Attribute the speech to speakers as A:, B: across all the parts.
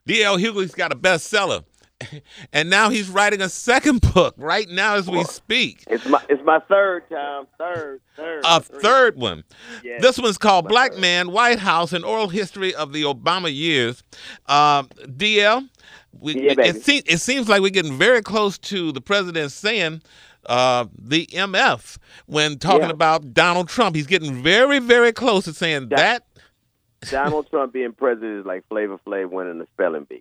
A: D.L. Hughley's got a bestseller, and now he's writing a second book right now as we speak.
B: It's my third time. Third.
A: A third one.
B: Yes.
A: This one's called Black Man, White House, an Oral History of the Obama Years. DL, it seems like we're getting very close to the president saying the MF when talking about Donald Trump. He's getting very, very close to saying that.
B: Donald Trump being president is like Flavor Flav winning the spelling bee.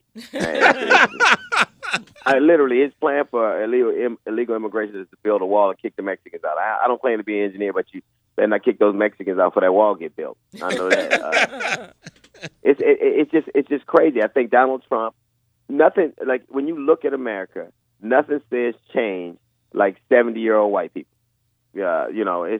B: Literally, his plan for illegal immigration is to build a wall and kick the Mexicans out. I don't claim to be an engineer, but you better not kick those Mexicans out for that wall get built. I know that. It's just crazy. I think Donald Trump, nothing, like when you look at America, nothing says change like 70-year-old white people. Yeah,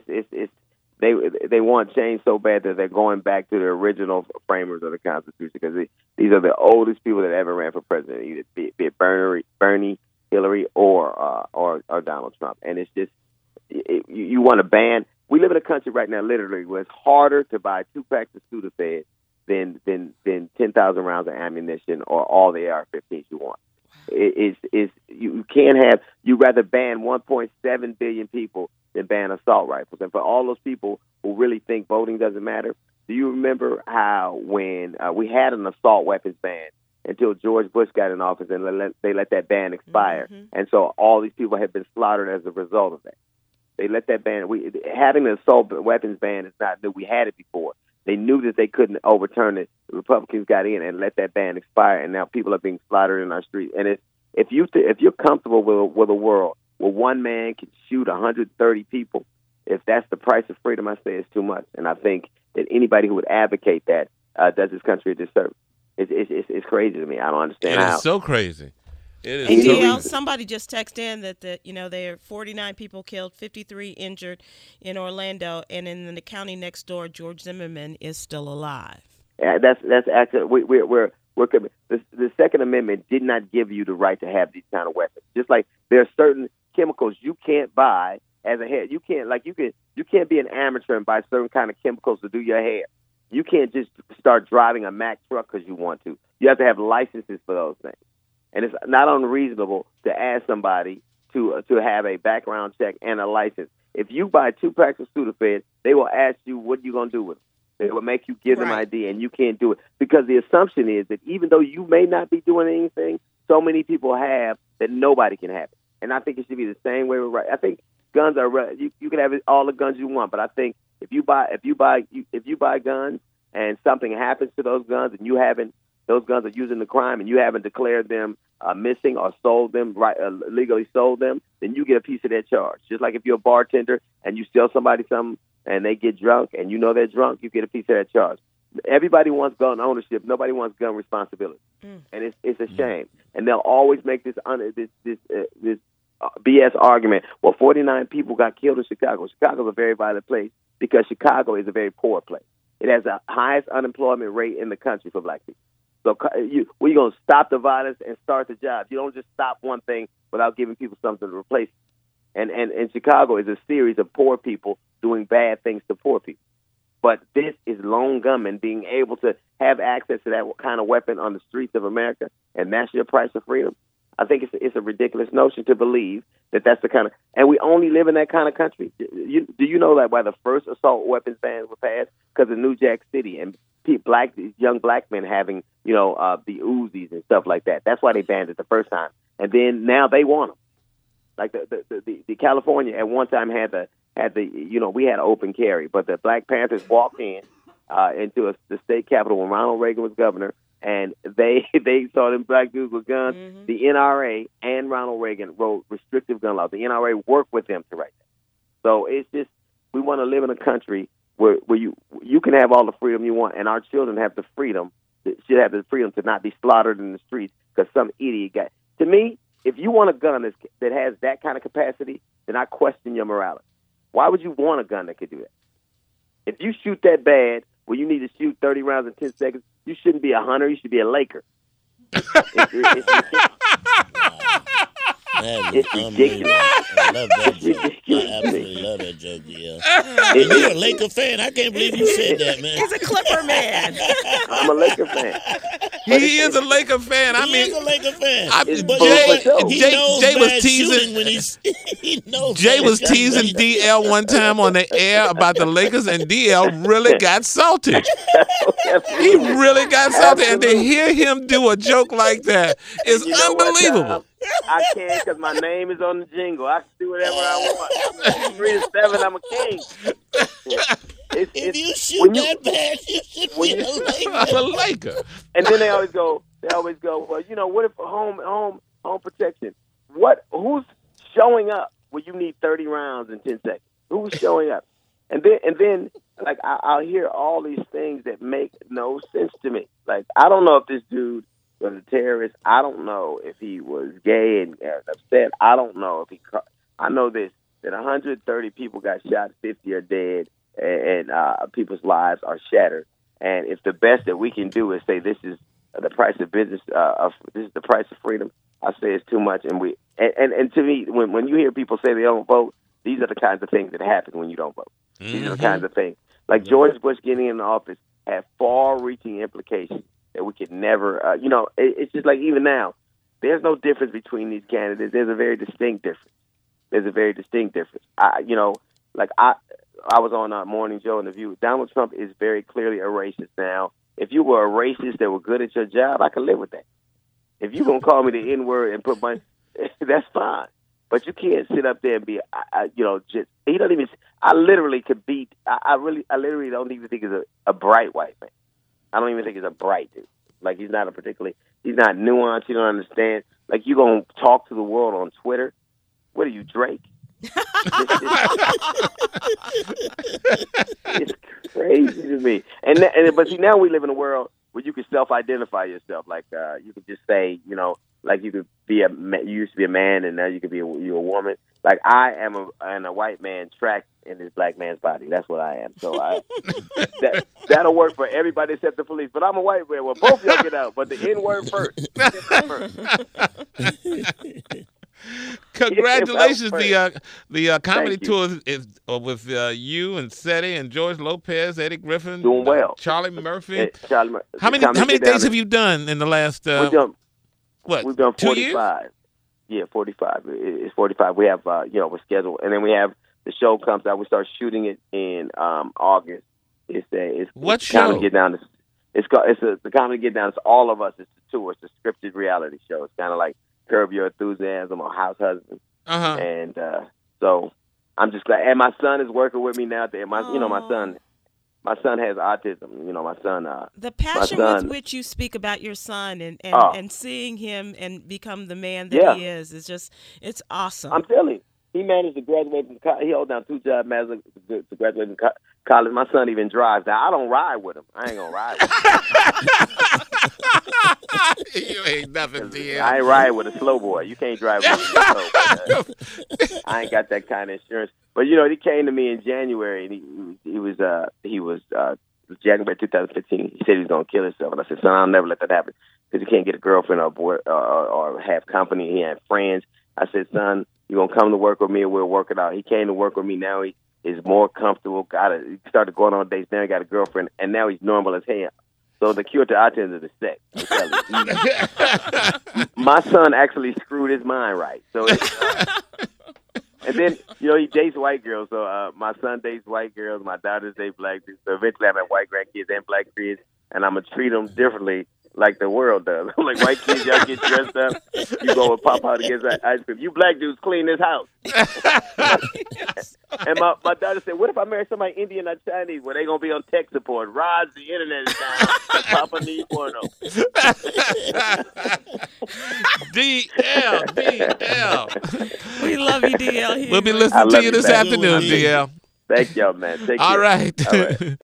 B: they want change so bad that they're going back to the original framers of the Constitution, because these are the oldest people that ever ran for president, either be it Bernie, Hillary, or Donald Trump. And it's just you want to ban. We live in a country right now, literally, where it's harder to buy 2 packs of Sudafed than 10,000 rounds of ammunition or all the AR-15s you want. You can't have. You rather ban 1.7 billion people than ban assault rifles. And for all those people who really think voting doesn't matter, do you remember how when we had an assault weapons ban until George Bush got in office and they let that ban expire? Mm-hmm. And so all these people have been slaughtered as a result of that. They let that ban. Having an assault weapons ban is not new. We had it before. They knew that they couldn't overturn it. The Republicans got in and let that ban expire, and now people are being slaughtered in our streets. And if you're comfortable with a world where one man can shoot 130 people, if that's the price of freedom, I say it's too much. And I think that anybody who would advocate that does this country a disservice. It's crazy to me. I don't understand how.
A: It's so crazy. It is.
C: And DL, somebody just texted in that there are 49 people killed, 53 injured in Orlando, and in the county next door, George Zimmerman is still alive.
B: Yeah, that's actually we're the Second Amendment did not give you the right to have these kind of weapons. Just like there are certain chemicals you can't buy as a hair. You can't be an amateur and buy certain kind of chemicals to do your hair. You can't just start driving a Mack truck because you want to. You have to have licenses for those things. And it's not unreasonable to ask somebody to have a background check and a license. If you buy 2 packs of Sudafed, they will ask you what you're going to do with them. They will make you give them ID, and you can't do it. Because the assumption is that even though you may not be doing anything, so many people have that nobody can have it. And I think it should be the same way with I think guns are you can have all the guns you want, but I think if you buy guns and something happens to those guns and those guns are used in the crime and you haven't declared them missing or sold them legally sold them, then you get a piece of that charge. Just like if you're a bartender and you sell somebody something and they get drunk and you know they're drunk, you get a piece of that charge. Everybody wants gun ownership. Nobody wants gun responsibility, and it's a shame. And they'll always make this BS argument. Well, 49 people got killed in Chicago. Chicago's a very violent place because Chicago is a very poor place. It has the highest unemployment rate in the country for black people. So we're going to stop the violence and start the jobs. You don't just stop one thing without giving people something to replace it. And Chicago is a series of poor people doing bad things to poor people. But this is lone gunmen being able to have access to that kind of weapon on the streets of America, and that's your price of freedom. I think it's a ridiculous notion to believe that that's the kind of, and we only live in that kind of country. Do you know that why the first assault weapons bans were passed? Because of New Jack City and young black men having, the Uzis and stuff like that. That's why they banned it the first time, and then now they want them. Like the California at one time had the we had open carry, but the Black Panthers walked into the state capitol when Ronald Reagan was governor, and they saw them black dudes with guns. Mm-hmm. The NRA and Ronald Reagan wrote restrictive gun laws. The NRA worked with them to write that. So it's just we want to live in a country where you can have all the freedom you want, and our children should have the freedom to not be slaughtered in the streets because some idiot got. To me, if you want a gun that has that kind of capacity, then I question your morality. Why would you want a gun that could do that? If you shoot that bad, where you need to shoot 30 rounds in 10 seconds, you shouldn't be a hunter. You should be a Laker. It's ridiculous.
D: I love that joke. I absolutely love that joke, yeah. You're a Laker fan. I can't believe you said that, man.
C: He's a Clipper man.
B: I'm a Laker fan.
A: He is a Laker fan. I
D: He
A: mean,
D: is a Laker fan.
B: But
A: Jay was teasing.
D: when he knows.
A: Jay was teasing DL one time on the air about the Lakers, and DL really got salty. He really got salty, and to hear him do a joke like that is unbelievable.
B: I can because my name is on the jingle. I can do whatever I want. I'm 3 to 7. I'm a king.
D: If you shoot that bad, you should be
A: a Laker.
B: And then they always go, well, you know, what if home protection? Who's showing up when you need 30 rounds in 10 seconds? Who's showing up? And then like I'll hear all these things that make no sense to me. Like, I don't know if this dude was a terrorist. I don't know if he was gay and upset. I don't know if I know this, that 130 people got shot, 50 are dead, and people's lives are shattered. And if the best that we can do is say this is the price of business, this is the price of freedom, I say it's too much. And to me, when you hear people say they don't vote, these are the kinds of things that happen when you don't vote. Mm-hmm. These are the kinds of things. Like George Bush getting in office had far-reaching implications that we could never, it's just like even now, there's no difference between these candidates. There's a very distinct difference. I was on Morning Joe and The View. Donald Trump is very clearly a racist now. If you were a racist that were good at your job, I could live with that. If you're going to call me the N-word and put that's fine. But you can't sit up there and be, he doesn't even, I literally could beat, I literally don't even think he's a bright white man. I don't even think he's a bright dude. Like, he's not nuanced, you don't understand. Like, you going to talk to the world on Twitter? What are you, Drake? It's crazy to me. But see, now we live in a world where you can self-identify yourself. Like, you could just say, like you used to be a man and now you could be you're a woman. Like, I am a white man trapped in this black man's body. That's what I am. So that'll work for everybody except the police. But I'm a white man. Well, both y'all get out, but the N-word first.
A: Congratulations! The comedy tour is with you and Seti and George Lopez, Eddie Griffin,
B: doing well.
A: Charlie Murphy. How many days have you done in the last? We've done
B: 45.
A: 2 years?
B: Yeah, 45. It's 45. We have we're scheduled, and then we have the show comes out. We start shooting it in August.
A: What show?
B: The Comedy Get Down. It's All of Us. It's the tour. It's a scripted reality show. It's kind of like Curb Your Enthusiasm or House Husband. And so I'm just glad. And my son is working with me now. My son has autism. My son.
C: The passion with which you speak about your son and seeing him and become the man that he is it's awesome.
B: I'm telling you, he managed to graduate from college. He held down 2 jobs to graduate from college. My son even drives. Now, I don't ride with him. I ain't gonna ride with him.
A: You ain't nothing, DL.
B: I ain't riding with a slow boy. You can't drive with me. I ain't got that kind of insurance. But he came to me in January, and he was January 2015. He said he was gonna kill himself, and I said, son, I'll never let that happen because he can't get a girlfriend or have company. He had friends. I said, son, you're gonna come to work with me, and we'll work it out. He came to work with me. Now he is more comfortable. He started going on dates. Now he got a girlfriend, and now he's normal as hell. So the cure to autism is the sex. My son actually screwed his mind right. So, and then he dates white girls. So my son dates white girls. My daughters date black dudes. So eventually I have white grandkids and black kids, and I'm gonna treat them differently, like the world does. Like, white kids, y'all get dressed up. You go with Papa to get ice cream. You black dudes clean this house. And my daughter said, what if I marry somebody Indian or Chinese? Well, they going to be on tech support. Roz, the internet is down. Papa needs porno.
A: DL.
C: We love you, DL.
A: We'll be listening to you this afternoon, DL.
B: Thank y'all, man. Take care.
A: All right.